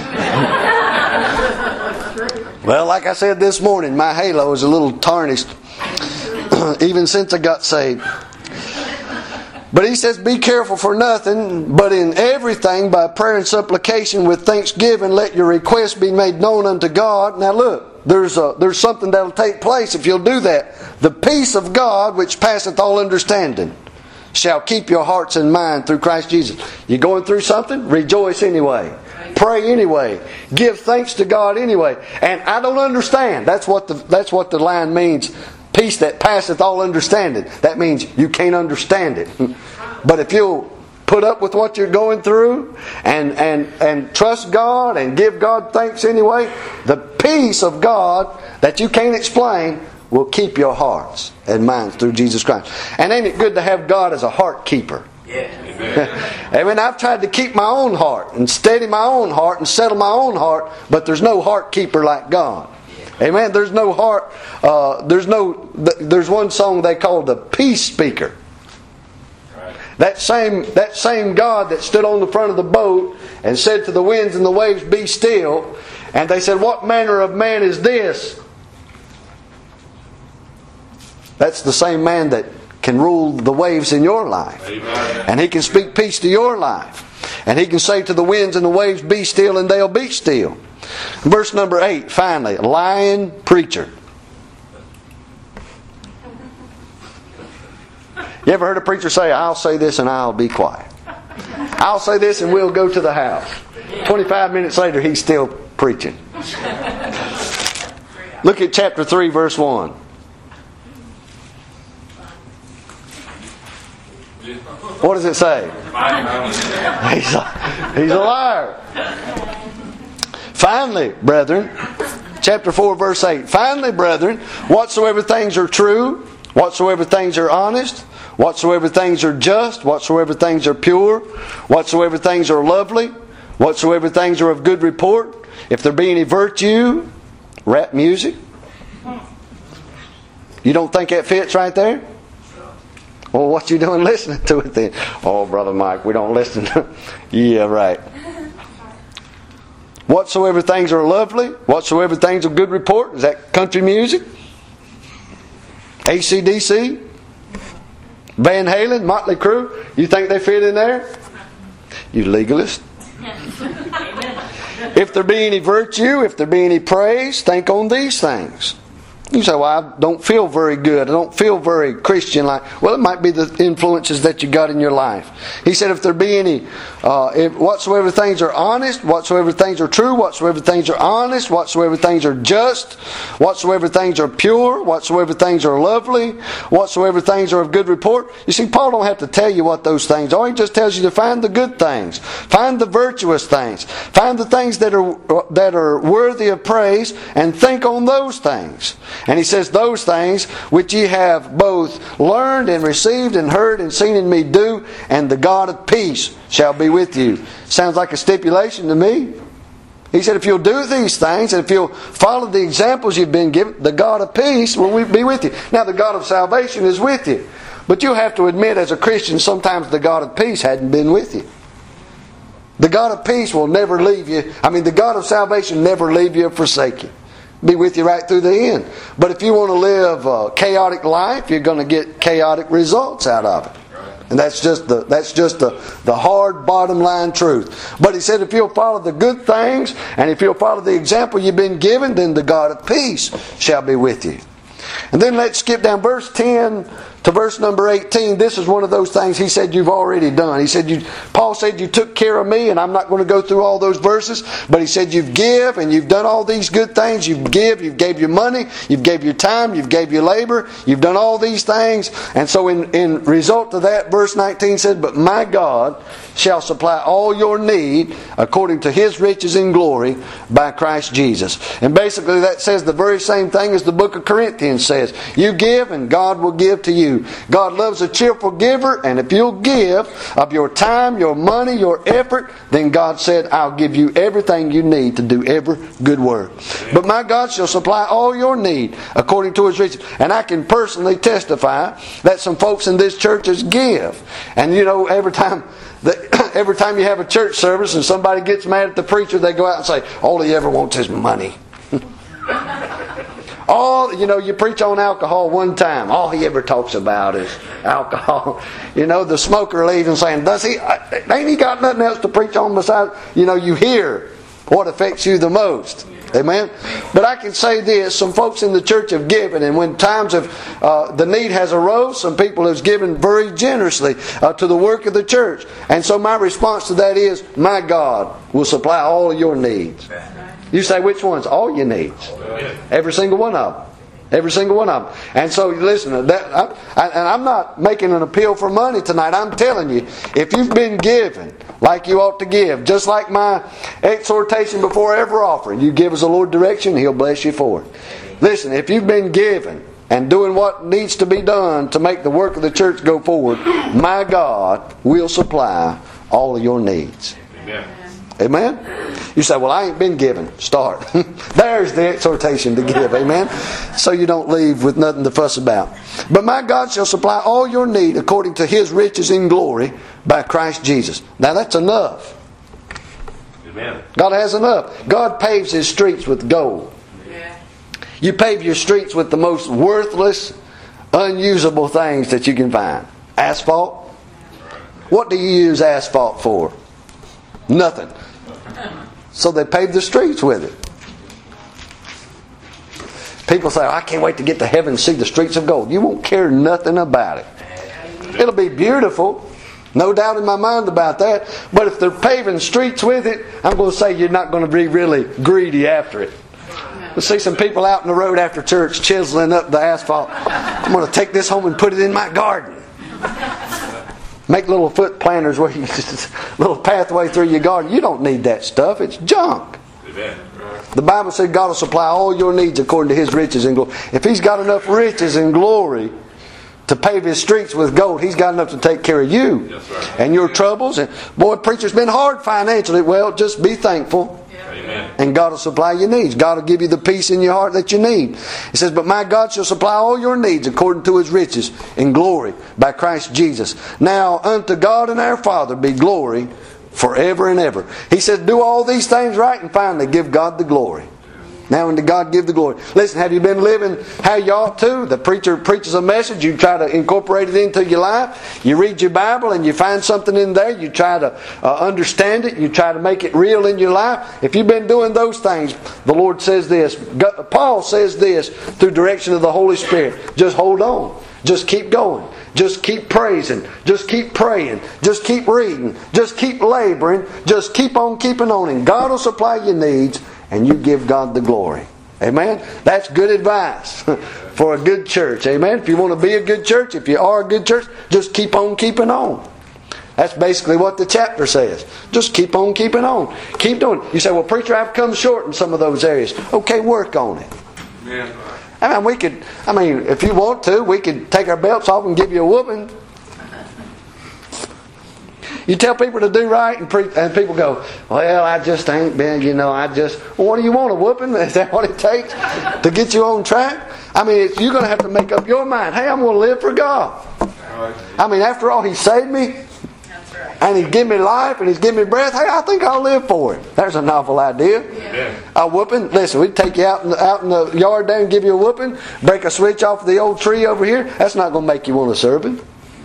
Well, like I said this morning, my halo is a little tarnished even since I got saved. But he says, be careful for nothing, but in everything by prayer and supplication with thanksgiving let your requests be made known unto God. Now look, there's a, there's something that'll take place if you'll do that. The peace of God which passeth all understanding shall keep your hearts and mind through Christ Jesus. You're going through something? Rejoice anyway. Pray anyway. Give thanks to God anyway. And I don't understand. That's what the, that's what the line means. Peace that passeth all understanding. That means you can't understand it. But if you'll put up with what you're going through and, and, and trust God and give God thanks anyway, the peace of God that you can't explain will keep your hearts and minds through Jesus Christ. And ain't it good to have God as a heart keeper? Amen. I mean, I've tried to keep my own heart and steady my own heart and settle my own heart, but there's no heart keeper like God. Amen. There's no heart. Uh, there's no. There's one song they call the peace speaker. Right. That same that same God that stood on the front of the boat and said to the winds and the waves, "Be still," and they said, "What manner of man is this?" That's the same man that can rule the waves in your life, Amen. and he can speak peace to your life, and he can say to the winds and the waves, "Be still," and they'll be still. Verse number eight, finally, lying preacher. You ever heard a preacher say, I'll say this and I'll be quiet? I'll say this and we'll go to the house. twenty-five minutes later, he's still preaching. Look at chapter three, verse one. What does it say? He's a, he's a liar. Finally, brethren, chapter four, verse eight. Finally, brethren, whatsoever things are true, whatsoever things are honest, whatsoever things are just, whatsoever things are pure, whatsoever things are lovely, whatsoever things are of good report, if there be any virtue, rap music. You don't think that fits right there? Well, what you doing listening to it then? Oh, Brother Mike, we don't listen to it. Yeah, right. Whatsoever things are lovely, whatsoever things of good report. Is that country music? A C D C? Van Halen? Motley Crue? You think they fit in there? You legalist. If there be any virtue, if there be any praise, think on these things. You say, well, I don't feel very good. I don't feel very Christian-like. Well, it might be the influences that you got in your life. He said, if there be any, uh, if whatsoever things are honest, whatsoever things are true, whatsoever things are honest, whatsoever things are just, whatsoever things are pure, whatsoever things are lovely, whatsoever things are of good report. You see, Paul don't have to tell you what those things are. He just tells you to find the good things. Find the virtuous things. Find the things that are, that are worthy of praise and think on those things. And he says, those things which ye have both learned and received and heard and seen in me do, and the God of peace shall be with you. Sounds like a stipulation to me. He said, if you'll do these things, and if you'll follow the examples you've been given, the God of peace will be with you. Now, the God of salvation is with you. But you'll have to admit, as a Christian, sometimes the God of peace hadn't been with you. The God of peace will never leave you. I mean, the God of salvation never leave you or forsake you. Be with you right through the end. But if you want to live a chaotic life, you're going to get chaotic results out of it. And that's just the that's just the, the hard bottom line truth. But he said, if you'll follow the good things, and if you'll follow the example you've been given, then the God of peace shall be with you. And then let's skip down verse ten to verse number eighteen. This is one of those things he said you've already done. He said, you, Paul said, you took care of me, and I'm not going to go through all those verses, but he said you've give and you've done all these good things. You've give, you've gave your money, you've gave your time, you've gave your labor, you've done all these things. And so in, in result to that, verse nineteen said, but my God shall supply all your need according to His riches in glory by Christ Jesus. And basically that says the very same thing as the book of Corinthians says. You give and God will give to you. God loves a cheerful giver, and if you'll give of your time, your money, your effort, then God said, I'll give you everything you need to do every good work. But my God shall supply all your need according to His riches. And I can personally testify that some folks in this church is give. And you know, every time The, every time you have a church service and somebody gets mad at the preacher, they go out and say, all he ever wants is money. All, you know, you preach on alcohol one time, all he ever talks about is alcohol. You know, the smoker leaves and saying, does he, ain't he got nothing else to preach on besides, you know, you hear what affects you the most. Amen. But I can say this: some folks in the church have given, and when times of uh, the need has arose, some people have given very generously uh, to the work of the church. And so my response to that is, my God will supply all of your needs. You say, which ones? All your needs. Every single one of them. Every single one of them. And so, listen, that, I, I, and I'm not making an appeal for money tonight. I'm telling you, if you've been given like you ought to give, just like my exhortation before every offering, you give as the Lord direction, He'll bless you for it. Listen, if you've been given and doing what needs to be done to make the work of the church go forward, my God will supply all of your needs. Amen. Amen? You say, well, I ain't been given. Start. There's the exhortation to give. Amen? So you don't leave with nothing to fuss about. But my God shall supply all your need according to His riches in glory by Christ Jesus. Now that's enough. Amen. God has enough. God paves His streets with gold. Yeah. You pave your streets with the most worthless, unusable things that you can find. Asphalt. What do you use asphalt for? Nothing. So they paved the streets with it. People say, I can't wait to get to heaven and see the streets of gold. You won't care nothing about it. It'll be beautiful. No doubt in my mind about that. But if they're paving streets with it, I'm going to say you're not going to be really greedy after it. We'll see some people out in the road after church chiseling up the asphalt. I'm going to take this home and put it in my garden. make little foot planters where you just little pathway through your garden. You don't need that stuff. It's junk. Amen. Right. The Bible said God will supply all your needs according to His riches and glory. If He's got enough riches and glory to pave His streets with gold, He's got enough to take care of you That's right. and your troubles. And boy, preacher's been hard financially. Well, just be thankful. Amen. And God will supply your needs. God will give you the peace in your heart that you need. It says, but my God shall supply all your needs according to His riches in glory by Christ Jesus. Now unto God and our Father be glory forever and ever. He says, do all these things right and finally give God the glory. Now unto God give the glory. Listen, have you been living how you ought to? The preacher preaches a message, you try to incorporate it into your life. You read your Bible and you find something in there, you try to uh, understand it, you try to make it real in your life. If you've been doing those things, the Lord says this, Paul says this through direction of the Holy Spirit. Just hold on. Just keep going. Just keep praising. Just keep praying. Just keep reading. Just keep laboring. Just keep on keeping on. And God will supply your needs and you give God the glory. Amen? That's good advice for a good church. Amen? If you want to be a good church, if you are a good church, just keep on keeping on. That's basically what the chapter says. Just keep on keeping on. Keep doing it. You say, well, preacher, I've come short in some of those areas. Okay, work on it. Amen. I mean, we could, I mean, if you want to, we could take our belts off and give you a whooping. You tell people to do right and, pre- and people go, well, I just ain't been, you know, I just, well, what do you want, a whooping? Is that what it takes to get you on track? I mean, it's, you're going to have to make up your mind. Hey, I'm going to live for God. I mean, after all, He saved me. And He's given me life and He's given me breath. Hey, I think I'll live for Him. There's a novel idea. Yeah. A whooping. Listen, we'd take you out in, the, out in the yard there and give you a whooping. Break a switch off the old tree over here. That's not going to make you want to serve Him.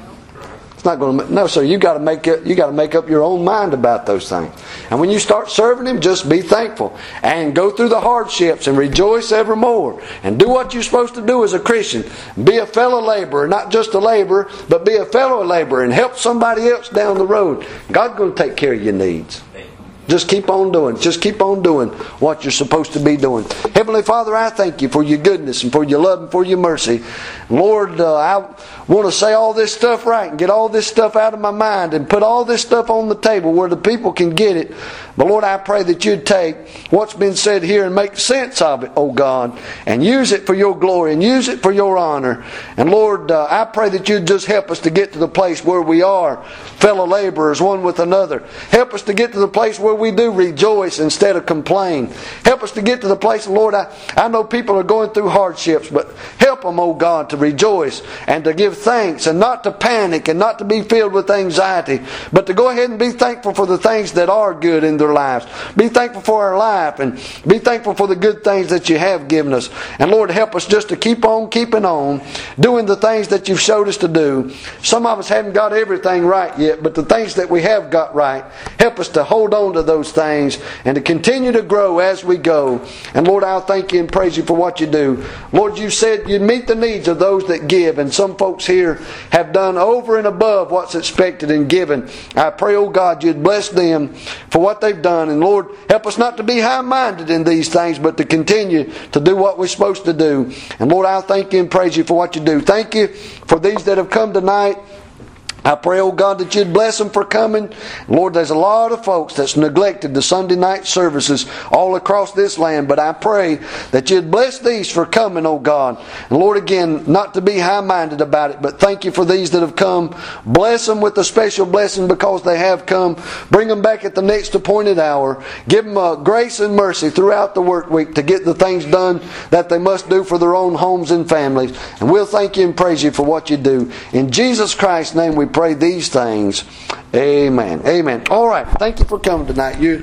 It's not going to. No, sir. You got to make it. You got to make up your own mind about those things. And when you start serving Him, just be thankful and go through the hardships and rejoice evermore. And do what you're supposed to do as a Christian. Be a fellow laborer, not just a laborer, but be a fellow laborer and help somebody else down the road. God's going to take care of your needs. Just keep on doing. Just keep on doing what you're supposed to be doing. Heavenly Father, I thank You for Your goodness and for Your love and for Your mercy. Lord, uh, I want to say all this stuff right and get all this stuff out of my mind and put all this stuff on the table where the people can get it. But Lord, I pray that You'd take what's been said here and make sense of it, oh God, and use it for Your glory and use it for Your honor. And Lord, uh, I pray that You'd just help us to get to the place where we are fellow laborers one with another. Help us to get to the place where we do rejoice instead of complain. Help us to get to the place, Lord, I, I know people are going through hardships, but help them, oh God, to rejoice and to give thanks and not to panic and not to be filled with anxiety, but to go ahead and be thankful for the things that are good in their lives. Be thankful for our life and be thankful for the good things that You have given us. And Lord, help us just to keep on keeping on, doing the things that You've showed us to do. Some of us haven't got everything right yet, but the things that we have got right, help us to hold on to those things and to continue to grow as we go. And Lord, I'll thank You and praise You for what You do. Lord, You said You'd meet the needs of those that give, and some folks here have done over and above what's expected and given. I pray, oh God, You'd bless them for what they've done. And Lord, help us not to be high-minded in these things, but to continue to do what we're supposed to do. And Lord, I'll thank You and praise You for what You do. Thank You for these that have come tonight. I pray, oh God, that You'd bless them for coming. Lord, there's a lot of folks that's neglected the Sunday night services all across this land, but I pray that You'd bless these for coming, oh God. And Lord, again, not to be high-minded about it, but thank You for these that have come. Bless them with a special blessing because they have come. Bring them back at the next appointed hour. Give them uh, grace and mercy throughout the work week to get the things done that they must do for their own homes and families. And we'll thank You and praise You for what You do. In Jesus Christ's name we pray these things. Amen. Amen. All right. Thank you for coming tonight. You